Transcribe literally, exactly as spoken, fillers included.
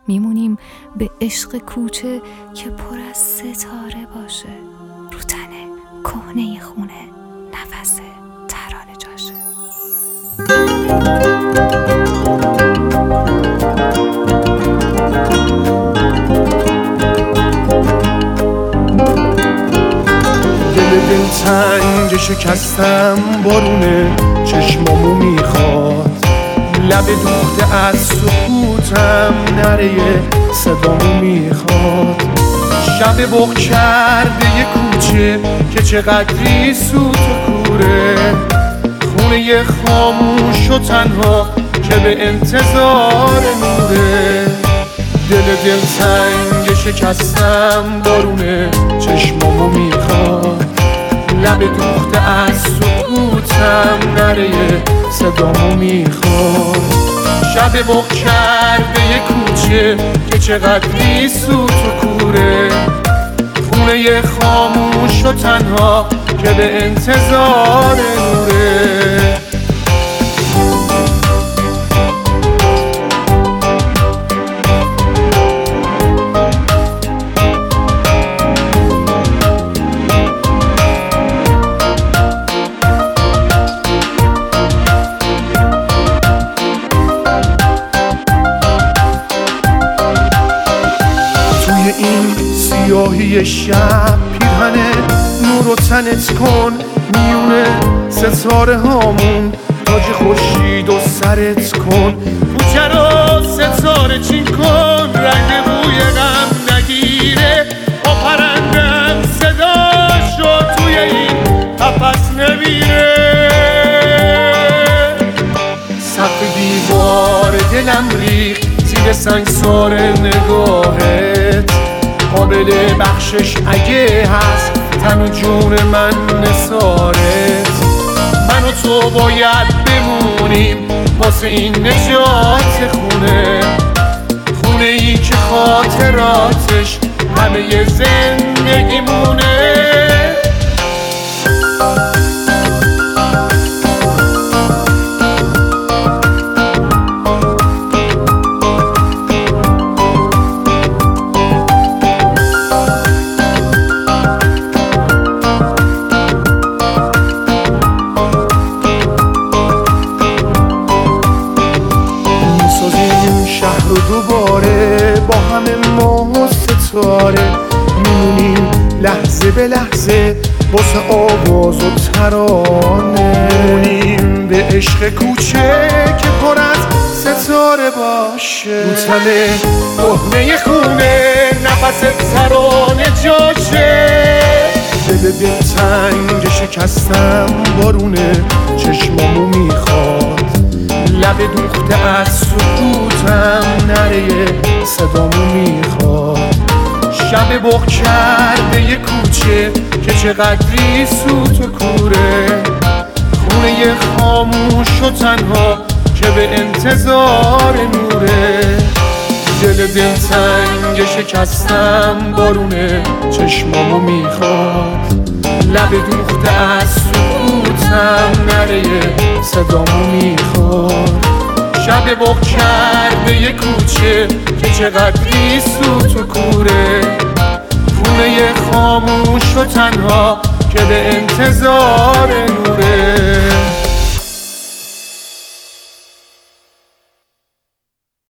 میمونیم به عشق کوچه که پر از ستاره باشه. رو تنه کهنه خونه نفس ترانه جاشه. دل دلتنگ شکستم بارونه چشمامو میخواد، لب دوخته از سکوتم نره صدامو میخواد. شب بغ کرده یه کوچه که چقدری سوت و کوره، خونه یه خاموش و تنها که به انتظار نوره. دل دلتنگ شکستم بارونه چشمامو میخواد، لب دوخته از سکوتم نره صدامو میخواد. شب بغ کرده یه کوچه که چقدری سوت و کوره، خونه یه خاموش و تنها که به انتظار نوره. این سیاهی شب پیرهن نور و تنت کن، میونه ستاره هامون تاج خورشید و سرت کن. کوچه رو ستاره چین کن، رنگ بوی غم نگیره. با پرندم صدا شد توی این قفس نمیره. سقف دیوار دلم ریخت زیر سنگسار نگاهت، قابل بخشش اگه هست تن و جون من نثارت. من و تو باید بمونیم واسه این نجات خونه، خونه ای که خاطراتش همه زندگیمونه. شهر و دوباره با همه ماه و ستاره، میمونیم لحظه به لحظه واسه آواز و ترانه. میمونیم به عشق کوچه که پر از ستاره باشه. رو تنه کهنه خونه نفس ترانه جاشه. دل دلتنگ شکستم بارونه چشمامو میخواد، لب دوخته از سکوتم نره صدامو میخواد. شب بغ کرده یه کوچه که چقدری سوت و کوره، خونه یه خاموش و تنها که به انتظار نوره. دل دلتنگ شکستم بارونه چشمامو میخواد، لب دوخته از سکوتم نره صدامو میخواد. شب بغ کرده یه کوچه که چقدری سوت و کوره، خونه یه خاموش و تنها که به انتظار نوره.